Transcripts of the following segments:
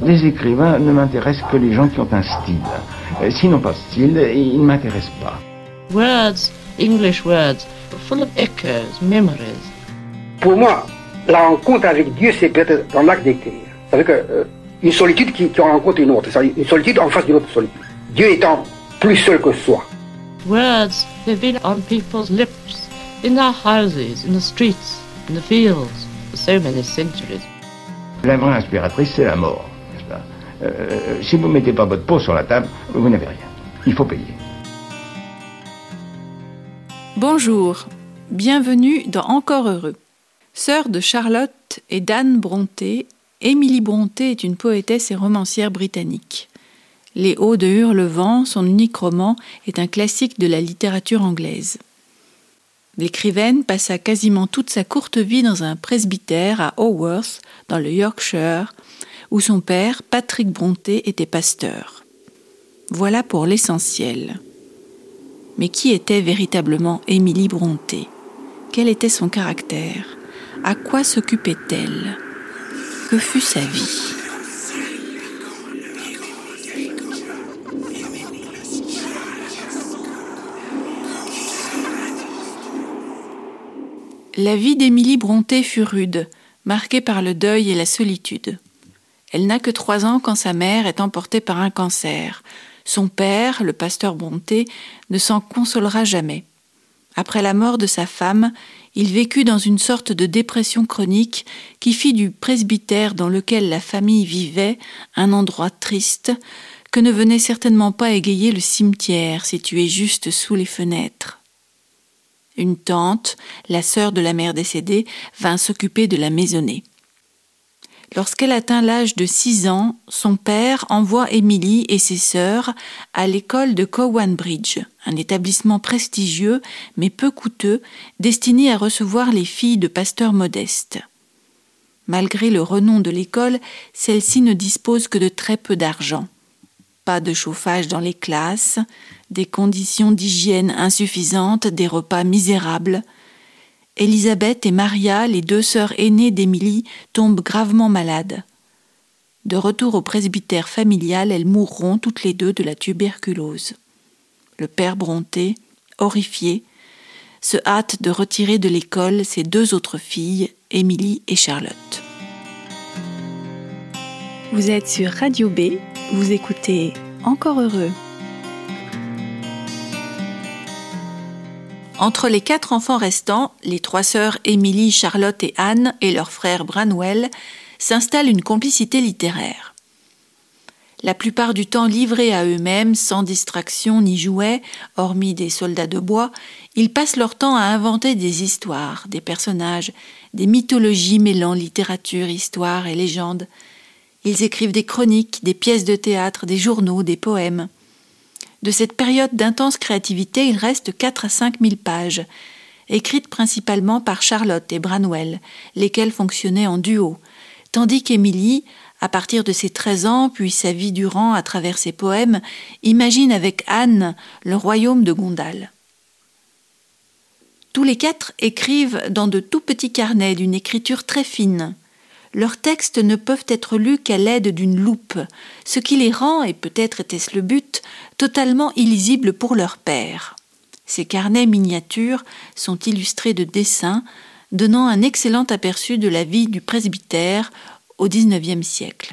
Les écrivains ne m'intéressent que les gens qui ont un style. S'ils n'ont pas de style, ils ne m'intéressent pas. Words, English words, full of echoes, memories. Pour moi, la rencontre avec Dieu, c'est peut-être dans l'acte d'écrire. C'est-à-dire une solitude qui rencontre une autre, c'est-à-dire une solitude en face d'une autre solitude. Dieu étant plus seul que soi. Words, they've been on people's lips, in their houses, in the streets, in the fields, for so many centuries. La vraie inspiratrice, c'est la mort, n'est-ce pas? Si vous ne mettez pas votre peau sur la table, vous n'avez rien. Il faut payer. Bonjour, bienvenue dans Encore heureux. Sœur de Charlotte et d'Anne Brontë, Émilie Brontë est une poétesse et romancière britannique. Les Hauts de Hurlevent, son unique roman, est un classique de la littérature anglaise. L'écrivaine passa quasiment toute sa courte vie dans un presbytère à Haworth, dans le Yorkshire, où son père, Patrick Brontë, était pasteur. Voilà pour l'essentiel. Mais qui était véritablement Émilie Brontë? Quel était son caractère? À quoi s'occupait-elle? Que fut sa vie? La vie d'Émilie Brontë fut rude, marquée par le deuil et la solitude. Elle n'a que 3 ans quand sa mère est emportée par un cancer. Son père, le pasteur Brontë, ne s'en consolera jamais. Après la mort de sa femme, il vécut dans une sorte de dépression chronique qui fit du presbytère dans lequel la famille vivait un endroit triste que ne venait certainement pas égayer le cimetière situé juste sous les fenêtres. Une tante, la sœur de la mère décédée, vint s'occuper de la maisonnée. Lorsqu'elle atteint l'âge de 6 ans, son père envoie Émilie et ses sœurs à l'école de Cowan Bridge, un établissement prestigieux mais peu coûteux, destiné à recevoir les filles de pasteurs modestes. Malgré le renom de l'école, celle-ci ne dispose que de très peu d'argent. Pas de chauffage dans les classes, des conditions d'hygiène insuffisantes, des repas misérables. Élisabeth et Maria, les 2 sœurs aînées d'Émilie, tombent gravement malades. De retour au presbytère familial, elles mourront toutes les 2 de la tuberculose. Le père Brontë, horrifié, se hâte de retirer de l'école ses 2 autres filles, Émilie et Charlotte. Vous êtes sur Radio B, vous écoutez Encore heureux. Entre les 4 enfants restants, les 3 sœurs Émilie, Charlotte et Anne et leur frère Branwell, s'installe une complicité littéraire. La plupart du temps livrés à eux-mêmes, sans distraction ni jouets, hormis des soldats de bois, ils passent leur temps à inventer des histoires, des personnages, des mythologies mêlant littérature, histoire et légende. Ils écrivent des chroniques, des pièces de théâtre, des journaux, des poèmes. De cette période d'intense créativité, il reste 4 à 5 000 pages, écrites principalement par Charlotte et Branwell, lesquels fonctionnaient en duo, tandis qu'Émilie, à partir de ses 13 ans, puis sa vie durant à travers ses poèmes, imagine avec Anne le royaume de Gondal. Tous les 4 écrivent dans de tout petits carnets d'une écriture très fine. Leurs textes ne peuvent être lus qu'à l'aide d'une loupe, ce qui les rend, et peut-être était-ce le but, totalement illisibles pour leur père. Ces carnets miniatures sont illustrés de dessins, donnant un excellent aperçu de la vie du presbytère au XIXe siècle.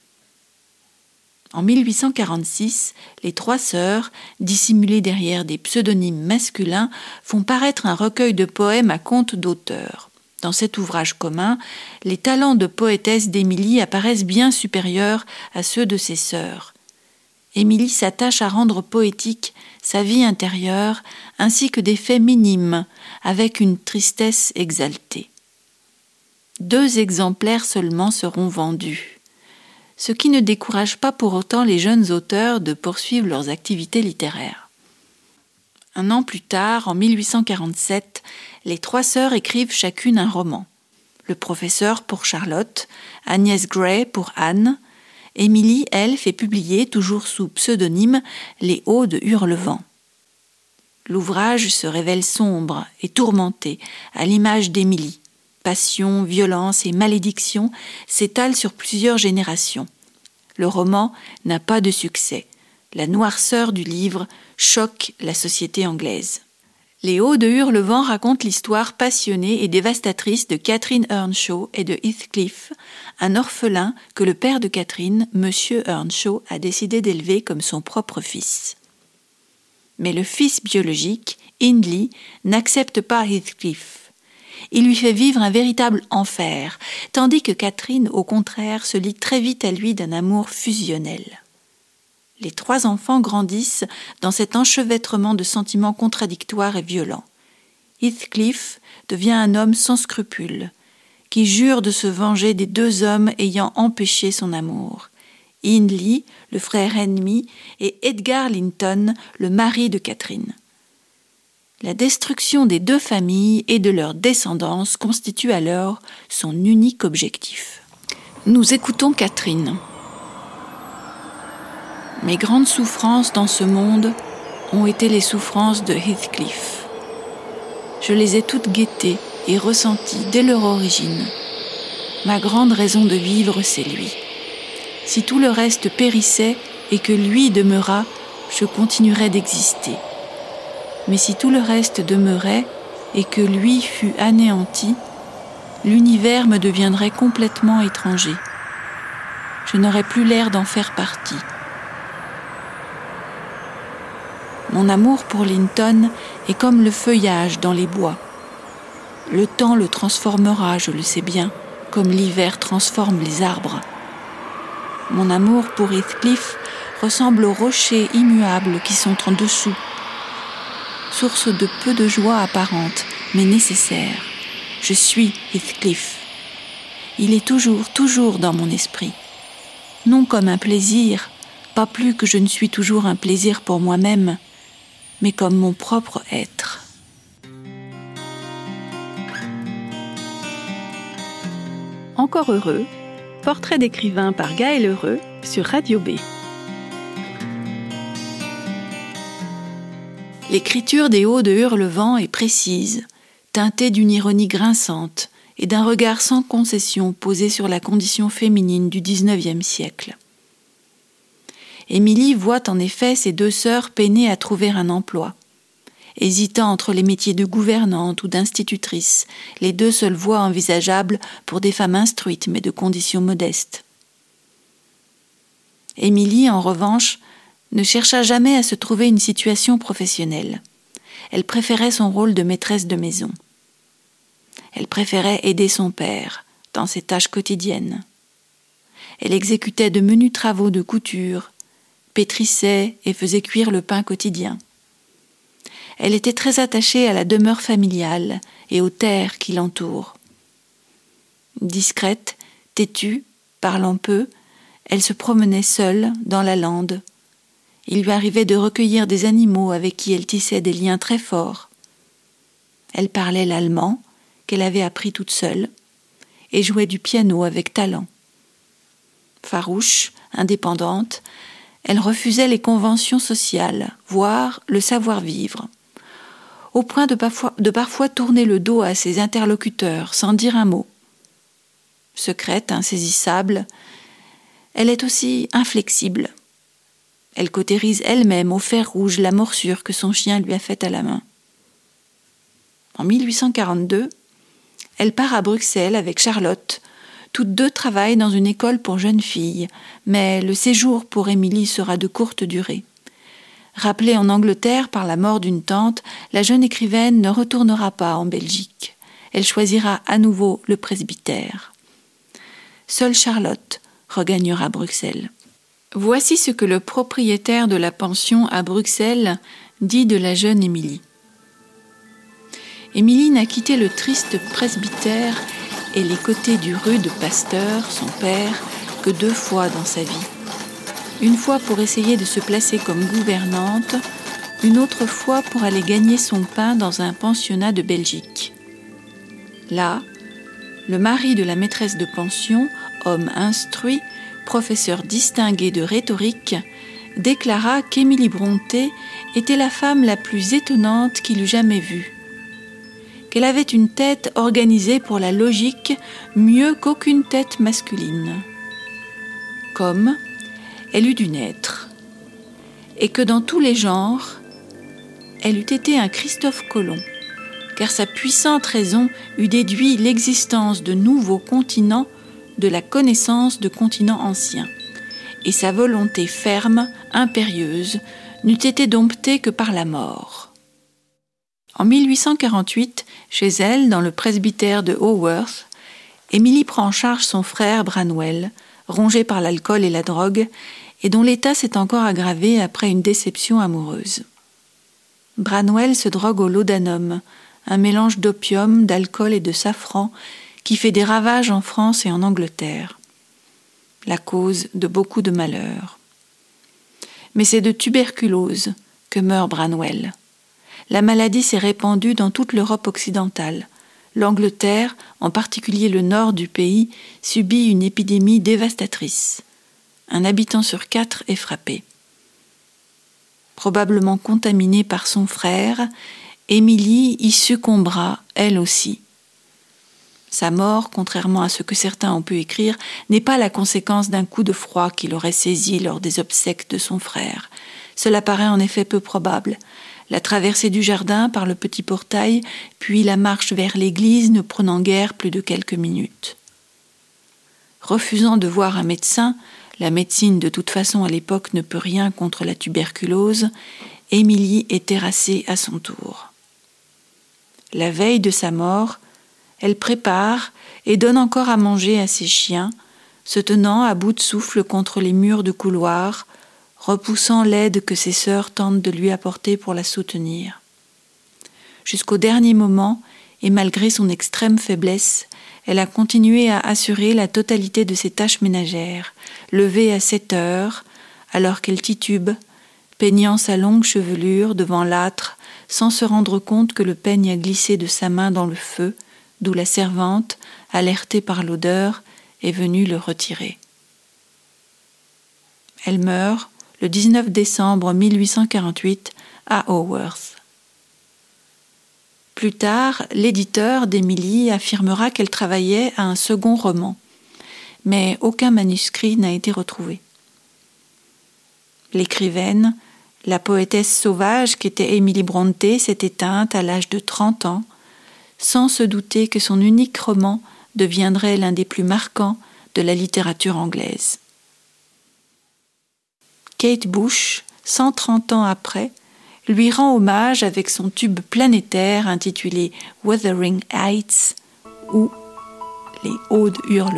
En 1846, les 3 sœurs, dissimulées derrière des pseudonymes masculins, font paraître un recueil de poèmes à compte d'auteur. Dans cet ouvrage commun, les talents de poétesse d'Émilie apparaissent bien supérieurs à ceux de ses sœurs. Émilie s'attache à rendre poétique sa vie intérieure ainsi que des faits minimes, avec une tristesse exaltée. 2 exemplaires seulement seront vendus, ce qui ne décourage pas pour autant les jeunes auteurs de poursuivre leurs activités littéraires. 1 an plus tard, en 1847, les 3 sœurs écrivent chacune un roman. Le professeur pour Charlotte, Agnès Gray pour Anne. Émilie, elle, fait publier, toujours sous pseudonyme, Les Hauts de Hurlevent. L'ouvrage se révèle sombre et tourmenté, à l'image d'Émilie. Passion, violence et malédiction s'étalent sur plusieurs générations. Le roman n'a pas de succès. La noirceur du livre choque la société anglaise. Les Hauts de Hurlevent racontent l'histoire passionnée et dévastatrice de Catherine Earnshaw et de Heathcliff, un orphelin que le père de Catherine, Monsieur Earnshaw, a décidé d'élever comme son propre fils. Mais le fils biologique, Hindley, n'accepte pas Heathcliff. Il lui fait vivre un véritable enfer, tandis que Catherine, au contraire, se lie très vite à lui d'un amour fusionnel. Les 3 enfants grandissent dans cet enchevêtrement de sentiments contradictoires et violents. Heathcliff devient un homme sans scrupules, qui jure de se venger des 2 hommes ayant empêché son amour. Hindley, le frère ennemi, et Edgar Linton, le mari de Catherine. La destruction des 2 familles et de leur descendance constitue alors son unique objectif. Nous écoutons Catherine. Mes grandes souffrances dans ce monde ont été les souffrances de Heathcliff. Je les ai toutes guettées et ressenties dès leur origine. Ma grande raison de vivre, c'est lui. Si tout le reste périssait et que lui demeura, je continuerais d'exister. Mais si tout le reste demeurait et que lui fût anéanti, l'univers me deviendrait complètement étranger. Je n'aurais plus l'air d'en faire partie. Mon amour pour Linton est comme le feuillage dans les bois. Le temps le transformera, je le sais bien, comme l'hiver transforme les arbres. Mon amour pour Heathcliff ressemble aux rochers immuables qui sont en dessous, source de peu de joie apparente, mais nécessaire. Je suis Heathcliff. Il est toujours dans mon esprit. Non comme un plaisir, pas plus que je ne suis toujours un plaisir pour moi-même, mais comme mon propre être. Encore heureux, portrait d'écrivain par Gaël Heureux sur Radio B. L'écriture des Hauts de Hurlevent est précise, teintée d'une ironie grinçante et d'un regard sans concession posé sur la condition féminine du XIXe siècle. Émilie voit en effet ses 2 sœurs peiner à trouver un emploi. Hésitant entre les métiers de gouvernante ou d'institutrice, les 2 seules voies envisageables pour des femmes instruites mais de conditions modestes. Émilie, en revanche, ne chercha jamais à se trouver une situation professionnelle. Elle préférait son rôle de maîtresse de maison. Elle préférait aider son père dans ses tâches quotidiennes. Elle exécutait de menus travaux de couture, pétrissait et faisait cuire le pain quotidien. Elle était très attachée à la demeure familiale et aux terres qui l'entourent. Discrète, têtue, parlant peu, elle se promenait seule dans la lande. Il lui arrivait de recueillir des animaux avec qui elle tissait des liens très forts. Elle parlait l'allemand, qu'elle avait appris toute seule, et jouait du piano avec talent. Farouche, indépendante, elle refusait les conventions sociales, voire le savoir-vivre, au point de parfois tourner le dos à ses interlocuteurs sans dire un mot. Secrète, insaisissable, elle est aussi inflexible. Elle cautérise elle-même au fer rouge la morsure que son chien lui a faite à la main. En 1842, elle part à Bruxelles avec Charlotte. Toutes 2 travaillent dans une école pour jeunes filles, mais le séjour pour Émilie sera de courte durée. Rappelée en Angleterre par la mort d'une tante, la jeune écrivaine ne retournera pas en Belgique. Elle choisira à nouveau le presbytère. Seule Charlotte regagnera Bruxelles. Voici ce que le propriétaire de la pension à Bruxelles dit de la jeune Émilie. Émilie n'a quitté le triste presbytère et les côtés du rude pasteur, son père, que 2 fois dans sa vie. Une fois pour essayer de se placer comme gouvernante, une autre fois pour aller gagner son pain dans un pensionnat de Belgique. Là, le mari de la maîtresse de pension, homme instruit, professeur distingué de rhétorique, déclara qu'Émilie Brontë était la femme la plus étonnante qu'il eût jamais vue. Qu'elle avait une tête organisée pour la logique mieux qu'aucune tête masculine. Comme, elle eût dû naître, et que dans tous les genres, elle eût été un Christophe Colomb, car sa puissante raison eût déduit l'existence de nouveaux continents de la connaissance de continents anciens, et sa volonté ferme, impérieuse, n'eût été domptée que par la mort. En 1848, chez elle, dans le presbytère de Haworth, Émilie prend en charge son frère Branwell, rongé par l'alcool et la drogue, et dont l'état s'est encore aggravé après une déception amoureuse. Branwell se drogue au laudanum, un mélange d'opium, d'alcool et de safran qui fait des ravages en France et en Angleterre. La cause de beaucoup de malheurs. Mais c'est de tuberculose que meurt Branwell. La maladie s'est répandue dans toute l'Europe occidentale. L'Angleterre, en particulier le nord du pays, subit une épidémie dévastatrice. Un habitant sur 4 est frappé. Probablement contaminée par son frère, Émilie y succombera, elle aussi. Sa mort, contrairement à ce que certains ont pu écrire, n'est pas la conséquence d'un coup de froid qui l'aurait saisi lors des obsèques de son frère. Cela paraît en effet peu probable. La traversée du jardin par le petit portail, puis la marche vers l'église ne prenant guère plus de quelques minutes. Refusant de voir un médecin, la médecine de toute façon à l'époque ne peut rien contre la tuberculose, Émilie est terrassée à son tour. La veille de sa mort, elle prépare et donne encore à manger à ses chiens, se tenant à bout de souffle contre les murs de couloir, repoussant l'aide que ses sœurs tentent de lui apporter pour la soutenir. Jusqu'au dernier moment, et malgré son extrême faiblesse, elle a continué à assurer la totalité de ses tâches ménagères, levée à 7 heures, alors qu'elle titube, peignant sa longue chevelure devant l'âtre, sans se rendre compte que le peigne a glissé de sa main dans le feu, d'où la servante, alertée par l'odeur, est venue le retirer. Elle meurt le 19 décembre 1848 à Haworth. Plus tard, l'éditeur d'Émilie affirmera qu'elle travaillait à un second roman, mais aucun manuscrit n'a été retrouvé. L'écrivaine, la poétesse sauvage qu'était Emily Brontë, s'est éteinte à l'âge de 30 ans, sans se douter que son unique roman deviendrait l'un des plus marquants de la littérature anglaise. Kate Bush, 130 ans après, lui rend hommage avec son tube planétaire intitulé Wuthering Heights ou Les Audes hurlevent.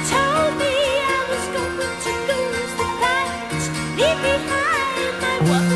What?